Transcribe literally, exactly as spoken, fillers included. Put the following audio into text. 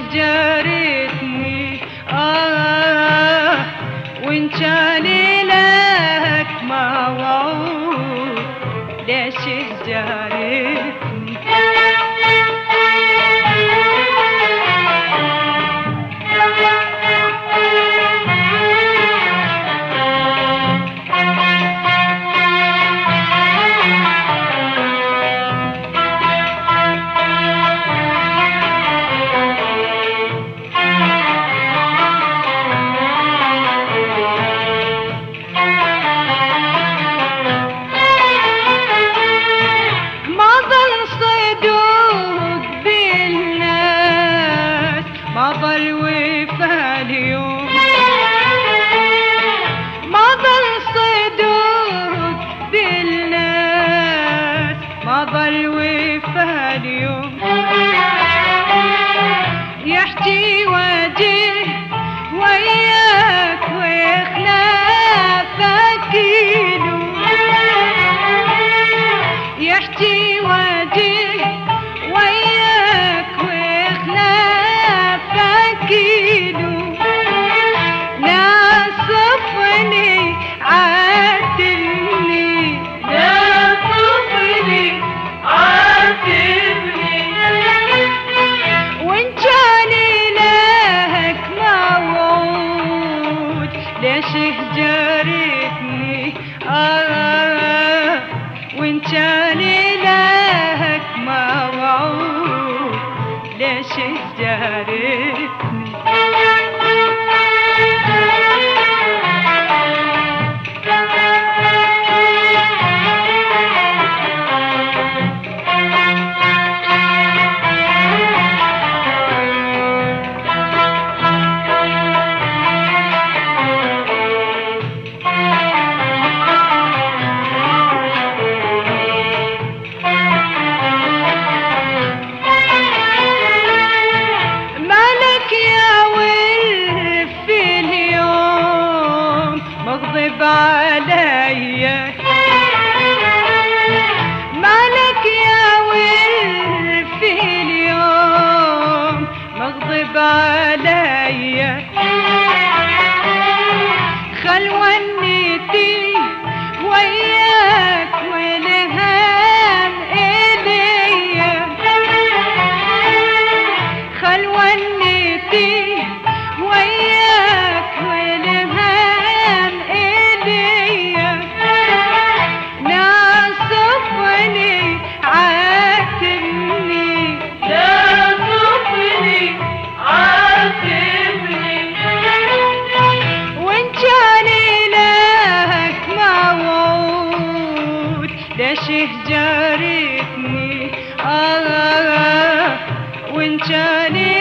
جارتني آه وإن كان لك موعود ليش جارتني. مضى الوفا اليوم مضى الصدود بالناس مضى الوفا اليوم يحكي وجه وياك وخلافك يلوم يحكي وجه وياك وخلافك يلوم ناصفني عاتبني ناصفني عاتبني وإن كان لك موعود ليش جارتني آه وإن كان لك موعود ليش جارتني. مغضب عليا مالك يا ولف اليوم مغضب عليا خلونيتي وياك والهام إليا خلونيتي وياك والهام ناصفني عاتبني ناصفني عاتبني وإن كان لك موعود ليش جارتني آه وإن كان